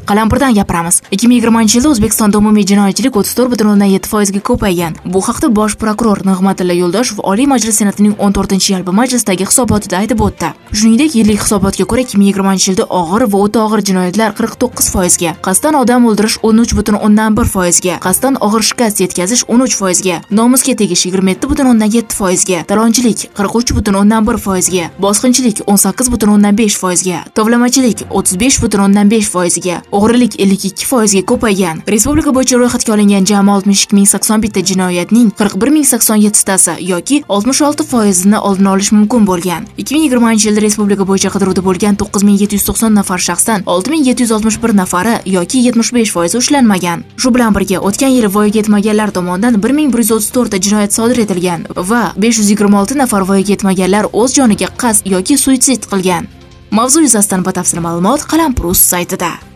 Qalampirdan gapiramiz. 2020-yilda O'zbekistonda umumiy jinoyatchilik 34,7% ga ko'paygan. Bu haqda Bosh prokuror Nig'matilla Yo'ldoshev Oliy Majlis Senatining 14-yalpi majlisidagi hisobotida aytib o'tdi. Shuningdek, yillik hisobotga ko'ra 2020-yilda og'ir va o'ta og'ir jinoyatlar 49% ga, qasddan odam o'ldirish 13,1% ga, qasddan og'ir shikast yetkazish 13% ga, nomusga tegish 27,7% ga, talonchilik 43,1% ga, bosqinchilik 18,5% ga, tovlamachilik 35,5% ga, o'g'rilik 52% ga ko'paygan. Respublika bo'yicha ro'yxatga olingan jami 62081 ta jinoyatning 41087 tasi yoki 66% ni oldini olish mumkin bo'lgan. 2020-yilda respublika bo'yicha qidiruvda bo'lgan 9790 nafar shaxsdan 6761 nafari yoki 75% ushlanmagan. Shu bilan birga o'tgan yil voyaga yetmaganlar tomonidan 1134 ta jinoyat sodir etilgan va 526 nafar voyaga yetmaganlar o'z joniga qasd yoki suitsid qilgan. Mavzu yuzasidan batafsil ma'lumot Qalampir.uz saytida.